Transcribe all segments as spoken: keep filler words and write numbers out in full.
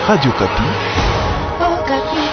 Radio Kapi. Oh, Kapi.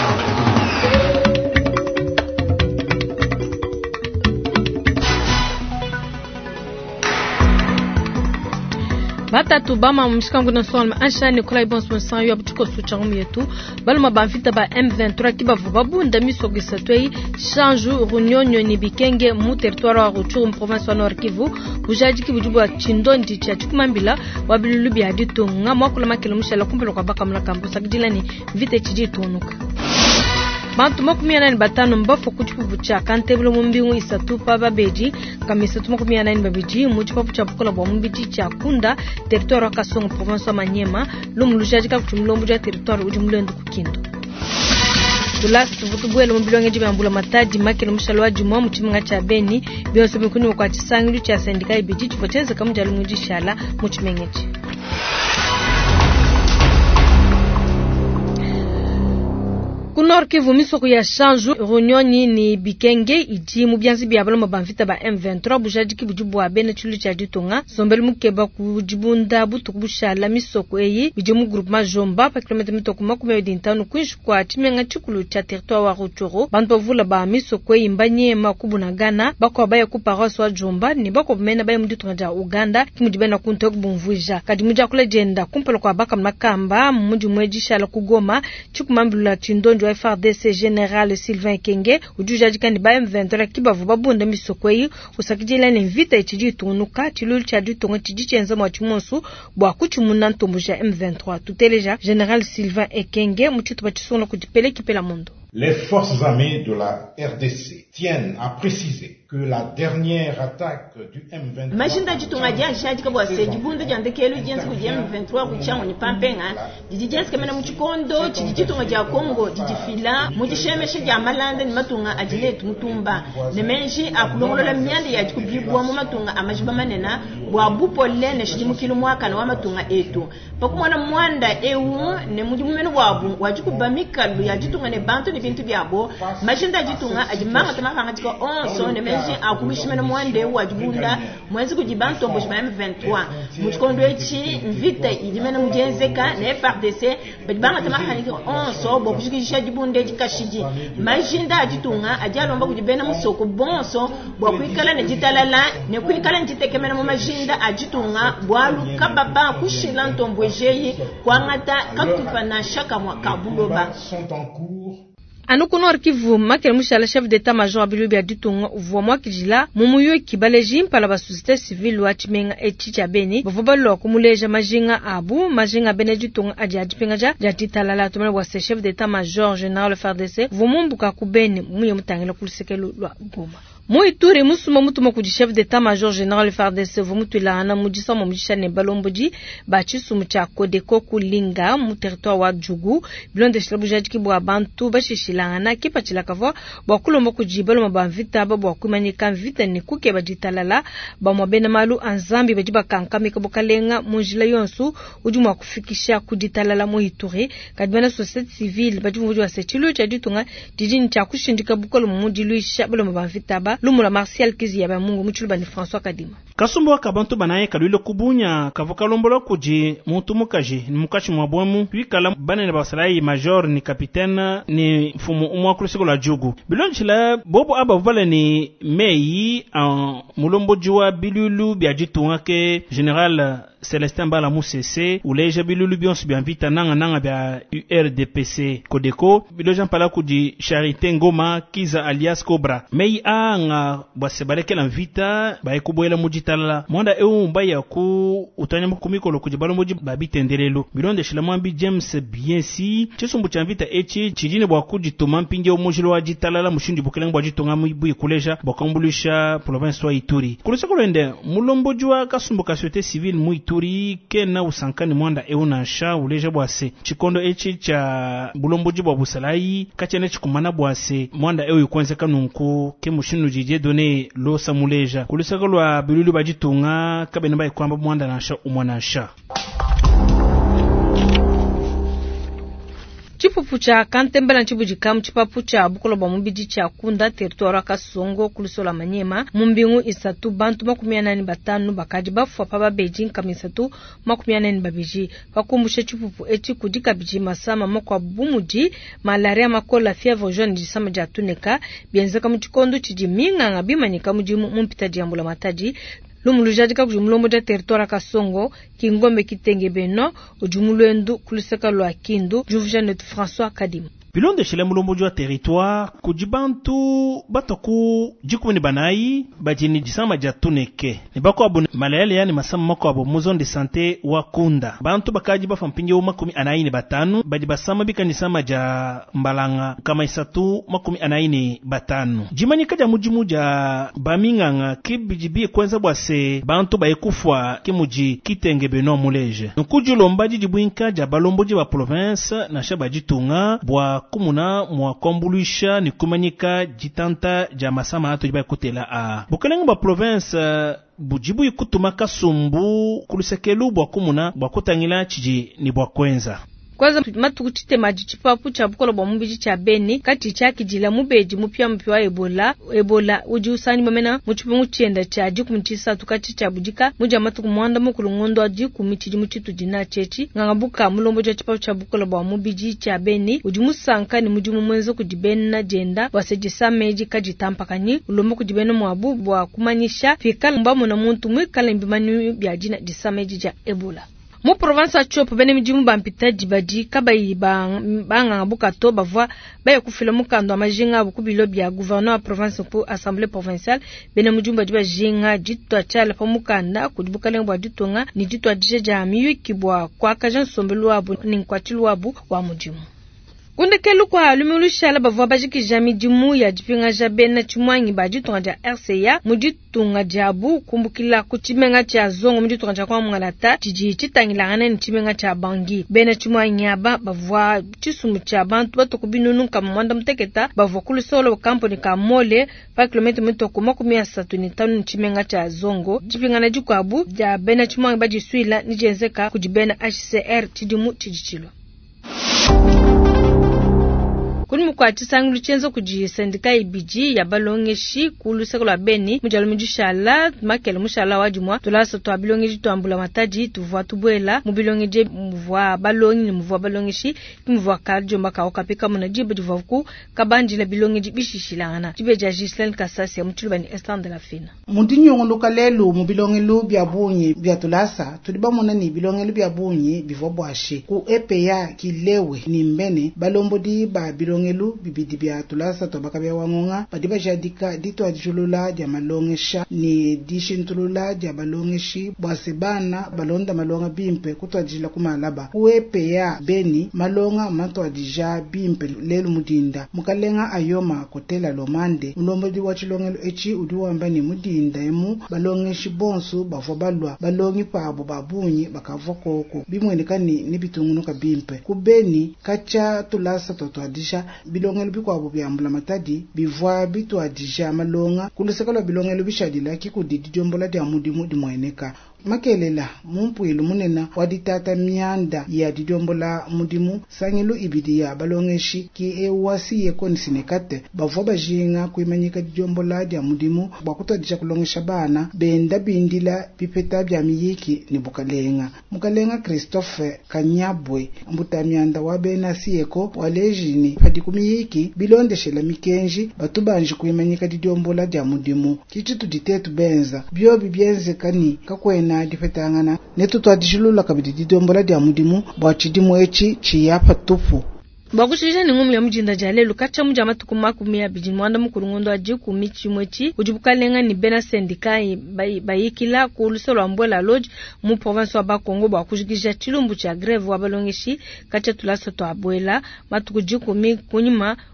Batatu bama mshikangu na swalma ansha ni kula ibon sponsan yo abtuko suchangu yetu balma banfita ba M vingt-trois kibavu babunda misogisa twei chanju runyonyo ni bikenge mu territoire wa Rutshuru province wa Nord Kivu bujaji kibujubu wa Chindondi cha chukumambila wabilulubi haditu nga mwakula makilo mshala kumpelo kwa baka mla kambusa gidilani vite chiji tunuka bantu makumi anani batano mbafo kuchipupu cha kanteblo mumbingu isatu pa babeji kamisatu makumi anani babeji muchipupu cha bukula bwa mumbiji cha kunda territoire wa Kasongo province wa Manyema lumulujajika kuchumulombuja territoire ujumulendu kukindo tulasi vutubuelo mbilonge jibe ambula mataji makelo mshalwa juma muchimunga cha Beni biyose bikuni kwa chisangilu cha sendika ibiji chipoteze kamujalu mujishala muchimengeji Kunor Kivu misoko ya chanju runyonyi ni bikenge iji mubyanzi byabalo mabamvita ba M vingt-trois bujaji kibujubu wa bene chulu cha ditonga sombeli mukeba kujibunda butu kubushala misoko eyi bije mu groupement Jomba pa kilometre mitoko makumi abiri n'itanu kwinshi kwa chimenga chikulu cha territoire wa Rutshuru bantu vula ba misoko eyi mbanye makubunagana bako abaye ku paroisse wa Jomba ni bako bumena baye muditonga ja Uganda kimujibena kunto kubumvuja kadi muja kula jenda kumpelo kwa baka makamba muji mwejishala kugoma chikumambula Chindondi F R D C Général Sylvain Kenge ujujaji kandi ba M vingt-trois kibavu babunda misokweyi usakijela ni vita ichiji tunuka chilulu cha ditonga chiji chenza mwa chimonsu bwa kuchumuna ntombuja M vingt-trois tuteleja Général Sylvain Kenge muchitu bachisona kujipele kipela mondo. Les forces armées de la R D C tiennent à préciser que la dernière attaque du M vingt-trois Majinda jitunga dia shaji kabwa seji bundu jande kelu jenzi ku M vingt-trois ku chango ni pampenga didi jenzi kamena muchikondo chiji jitunga dia Kongo didi fila mujishemeshe dia malanda ni matunga ajile tumutumba nemenji akulongolola myande ya jikubibwa mu matunga amajiba manena bwa bupo lene shiji mukilu mwaka na wa matunga etu pakumwana mwanda ewu ne mujimumeno bwabu wajikubamika lu ya jitunga ne bantu ni bintu byabo majinda jitunga ajimanga tamafanga jiko onso ne menji akubishimena mwande wajibunda mwenzi kujibanto mboshima M vingt-trois muchikondo echi mvita idimena mujenzeka ne F R D C bajibanga tamafanga jiko onso bokushikisha jibunde jikashiji majinda jitunga ajalomba kujibena musoko bonso bwa kuikala ne jitalala ne kuikala njitekemena mu majinda ajitunga bwalu kababa kushila ntombwejeyi kwangata kakufa na shaka mwa kabuloba Anukunor Kivu makele mushala chef d'état major abilubi aditunga uvomwa kijila mumuyo kibaleji mpala ba société civile wa chimenga echicha Beni bovobalo kumuleja majinga abu majinga bene ditunga aja ajipinga ja jatitalala tumela wa chef d'état major général F R D C vomumbuka ku Beni muye mutangela kulisekelo lwa Goma Moituri musuma mutuma ku chef d'état major général F R D C vomutula na mujisa mumjisha ne balomboji ba chisumu cha Kodeko kulinga mu territoire wa Djugu bilonde shilabujaji kibwa bantu bashishila na kipa chilakavo bakulomba kujibalo mabamvita babo bakumanyika vita ni kuke bajitalala ba mwabena malu anzambi bajiba kankamika bokalenga munjila yonsu ujuma kufikisha kujitalala Moituri kadibana société civile bajumvuji wa sechilu cha ditunga dijini cha kushindika bukolo mumuji luisha balo mabamvita ba lumula Martial Kizi ya ba Mungu muchuluba ni François Kadima kasumbo akabantu banaye kalwile kubunya kavoka lombola kuji muntu mukaji ni mukachi mwabwemu pikala banene basalayi major ni capitaine ni fumu umwa kulisiko la Djugu bilonchila bobo aba vale ni meyi en mulombo jwa bilulu biajitunga ke général Celestin Bala Musese uleja bilulu bionsu bianvita nanga nanga bia U R D P C Kodeko biloja mpala kuji Charité Ngoma Kiza alias Cobra meyi a nga bwasebale la vita bae kuboela mujitalala mwanda eu mbaya ku utanya mkumiko kujibalo muji babitendelelo bilonde shilamwambi James Biensi chisumbu cha vita echi chijine bwa kuji tumampinge umujilo wa jitalala mushindi bukelenga bwa jitonga mwibuye kuleja bwakambulisha province wa Ituri kulisa kulende mulombo jwa kasumbu ka société civile mu Ituri kena usankani mwanda eu na sha uleja bwase chikondo echi cha bulomboji bwa busalayi kachene chikumana bwase mwanda eu yikwenze kanunku ke mushinu jije done lo samuleja kulisa kulwa bilulu bajitunga kabene bayi kwamba mwanda na sha umwana sha Chifu Chipupu cha Kantembela nchibujika mchipapu cha Bukolo ba mubiji cha Kunda territoire Kasongo kulusola Manyema mumbingu isatu bantu makumi anani batanu bakaji bafu pa Beijing kamisatu makumi anani babiji bakumbushe Chipupu eti kudika biji masama moko bumuji malaria makola fièvre jaune disama jatuneka bienza kamuchikondo chijiminga ngabimanyika mujimu mumpita diambula mataji lumulujadika kujumulombo ja territoire Kasongo kingombe kitenge beno ujumulwendu kuluseka lwa kindu Juvenet François Kadim. Bilonde shile mulombojo wa territoire kujibantu batoku jikuni banayi bajini jisama jatuneke ni bako abu malayale yani masama mako abu muzon de sante wa Kunda bantu bakaji bafa mpinge u makumi anaini batanu baji basama bika nisama ja mbalanga kama isatu makumi anaini batanu jimani kaja mujimu ja baminganga kibijibi kwenza bwase bantu baekufwa kimuji kitenge beno muleje nukuju lombaji jibuinka ja balomboji wa province na shabaji tunga bwa kumuna mwa kombulisha ni kumanyika jitanta ja masama ato jiba kutela a bukalenga ba province uh, bujibu yikutuma kasumbu kulisekelu bwa kumuna bwa kutangila chiji ni bwa kwenza kwanza matuku chite maji chipapu cha Bukolo ba mubiji cha Beni kati cha kijila mubeji mupya mpya Ebola Ebola uji usani mamena muchipungu chienda cha jiku mchisa tukati cha bujika muja matuku mwanda mukulungondo jiku michiji mchitu jina chechi ngangabuka mulombo cha chipapu cha Bukolo ba mubiji cha Beni uji musanka ni mujimu mwenzo kujibeni na jenda wasejisa meji kajitampa kanyi ulombo kujibeni mwabu wa kumanyisha fikala mbamu na muntu mwikala mbimani biajina jisa meji ja Ebola. Mu province a Chopo bene mijimu bampita jibaji kabayi banga buka to bavwa baye kufila mukando amajinga bukubilo bya gouverneur a province pour assemblée provinciale bene mujumba jiba jinga jitwa chala pa mukanda kudibuka lengwa jitonga ni jitwa jijeja miyu kibwa kwa kajan sombelu abu ni kwatilu abu wa mujimu kunde kelu kwa lumilushala bavwa bajiki jami jimu ya jipinga jabena chumwangi bajitonga ja R C A mujitunga jabu kumbukila kuchimenga cha zongo mujitunga cha kwa mngalata jiji chitangilangana ni chimenga cha bangi bena chumwangi aba bavwa chisumu cha bantu batokubinunu kama mwanda mteketa bavwa kulusolo kamponi ka mole pa kilometer mitoko makumi asatu ni tanu ni chimenga cha zongo jipinga na jukwabu ja bena chumwangi bajisuila nijenzeka kujibena H C R chidimu chijichilo kuni mukwati sangu luchenzo kuji sendika ibiji ya balongeshi kulu sekola Beni mujalo mujishala makele mushala wajumwa tulasa to abilongeji to ambula mataji tuvwa tubwela mubilongeje muvwa balongi ni muvwa balongeshi muvwa kaljo mbaka okapika munajibu divaku kabandi la bilongeji bishishilana tibeja Gislen Kasasi ya mutulubani Estan de la Fina mundinyo lokalelu mubilongelu bya bunyi bya tulasa tuliba munani bilongelu bya bunyi bivobwashi ku epeya kilewe ni mbene balombodi ba bilongelu bibidi bya tulasa to bakabya wangonga badiba jadika dito ajulula dia malongesha ni dishintulula dia balongeshi bwasebana balonda malonga bimpe kutwajila kumalaba kuepe ya Beni malonga mato adija bimpe lelu mudinda mukalenga ayoma kotela lomande ulombodi wachilongelo echi udiwamba ni mudinda emu balongeshi bonsu bavo balwa balongi pabo babunyi bakavokoko bimwenekani nibitungunuka bimpe kubeni kacha tulasa toto adisha bilongelo bikwabo byambula matadi bivwa bitu adija malonga kulisekalo bilongelo bishadila kikudidi jombola dia mudimu dimweneka makelela mumpuilu munena waditata mianda ya didombola mudimu sangilu ibidia balongeshi ki ewasi yekonisinekate bavwa bajinga kuimanyika didombola dia mudimu bakutadisha kulongesha bana benda bindila pipeta bya miyiki ni bukalenga mukalenga Christophe Kanyabwe mbuta mianda wabena siyeko walejini hadi kumiyiki bilondeshela mikenji batubanje kuimanyika didombola dia mudimu kichitu ditetu benza byo bibyenze kani kakwena na difetangana netu twadishulula kabidi didombola dia mudimu bwachidimu echi chiyapa tupu bakushija ni ngumya mujinda jalelu kacha muja matuku makumi ya biji mwanda mukurungondo aji kumichi mwechi ujibukalenga ni bena sendikai bayikila kulusolo ambwela lodge mu province wa Bakongo bakujikija chilumbu cha greve wa balongeshi kacha tulasa to abwela matuku jikumi kunyuma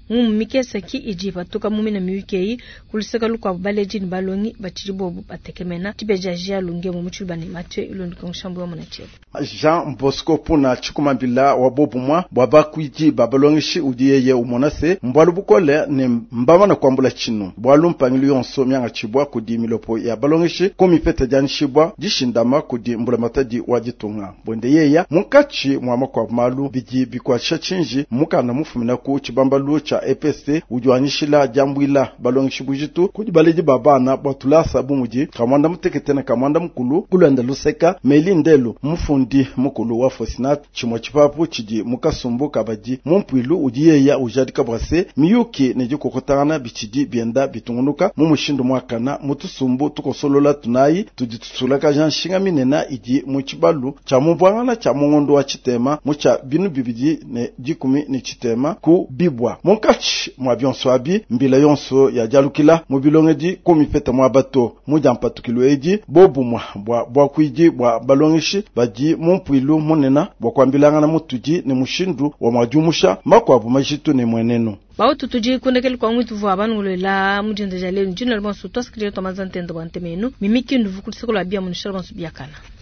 mu mikesa ki ijipa toka mumina miwikei kulisaka lukwa baleji ni balongi bachijibo batekemena tibeja jia lunge mu muchulbani Mathieu ilondi kongshambu wa mwanachebo Jean Bosco puna chikumambila wabobu mwa bwabakwiji babalongishi udiyeye umonase mbwalu bukole ni mbama na kwambula chinu bwalu mpangili yonso myanga chibwa kudi milopo ya balongishi komi pete jani shibwa jishindama kudi mbula matadi wajitunga bonde yeya munkachi mwama kwa malu biji bikwa shachinji muka na mufumina ku chibambalu cha E P S ujuanishila jambwila balongishi bujitu kudi baleji babana bwatulasa bumuji kamwanda muteketena kamwanda mkulu kulu andaluseka meli ndelu mufundi mukulu wa Fosinat chimwa chipapu chiji mukasumbu kabaji mumpwilu ujiyeya ujadika bwase miyuki neji kokotana bichidi bienda bitungunuka mumushindu mwakana mutusumbu tukosolola tunayi tuditusulaka janshinga minena iji muchibalu cha mubwangana cha mungondo wa chitema mucha binu bibiji ne jikumi ni chitema ku bibwa munkachi mwa byonso abi mbila yonso ya jalukila mubilongeji komipeta mwa bato mujampatukilo eji bobu mwa bwa bwa kuiji bwa balongishi baji mumpwilu munena bwa kwambilanga na mutuji ni mushindu wa majumusha makwabu majitu ni mweneno bao tutuji kundekeli kwa mwitu vwa abanulo la mujende jalelu njino albansu toskriyo tomazantendo bantemenu mimiki nduvu kutisiko la bia munishara bansu biakana